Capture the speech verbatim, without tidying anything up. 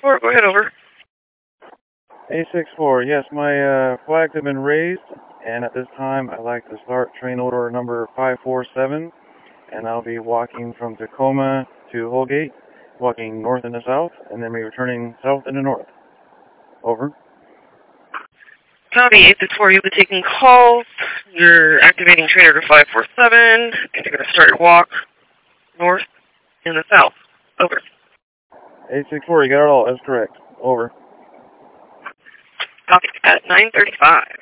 four, go ahead, over. eight six four, yes, my uh, flags have been raised, and at this time I'd like to start train order number five four seven, and I'll be walking from Tacoma to Holgate, walking north and the south, and then be returning south and the north. Over. Copy, eight six four, you'll be taking calls. You're activating train order five four seven, and you're going to start your walk north and the south. Over. eight six four, you got it all, that's correct. Over. Copy, at nine thirty-five.